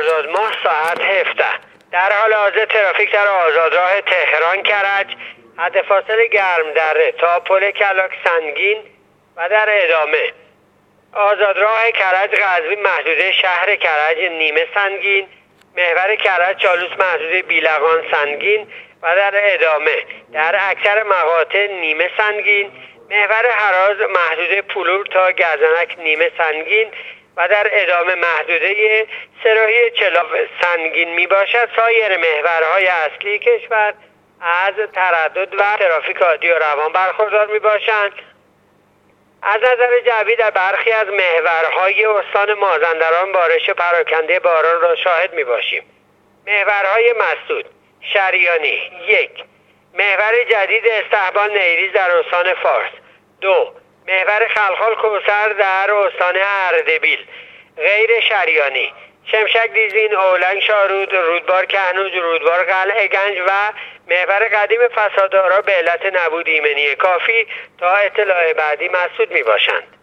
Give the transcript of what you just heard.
آزاد ماه ساعت 17. در حال حاضر ترافیک در آزادراه تهران کرج، حد فاصله گرم دره تا پل کلاک سنگین و در ادامه آزادراه کرج قزوین محدوده شهر کرج نیمه سنگین، محور کرج چالوس محدوده بیلقان سنگین و در ادامه در اکثر مقاطع نیمه سنگین، محور هراز محدوده پولور تا گزنک نیمه سنگین و در ادامه محدوده سراحی چلاف سنگین می باشد. سایر محورهای اصلی کشور از تردد و ترافیک عادی و روان برخوردار می باشند. از نظر جوی در برخی از محورهای استان مازندران بارش پراکنده باران را شاهد می باشیم. محورهای مسدود: شریانی 1. محور جدید استحبال نیریز در استان فارس 2. محور خلخال کوثر در استان اردبیل غیر شریانی: شمشک دیزین، اولنگ شارود، رودبار کهنوج، رودبار قلعه گنج و محور قدیم فسادارا به علت نبود ایمنی کافی تا اطلاع بعدی مسدود می باشند.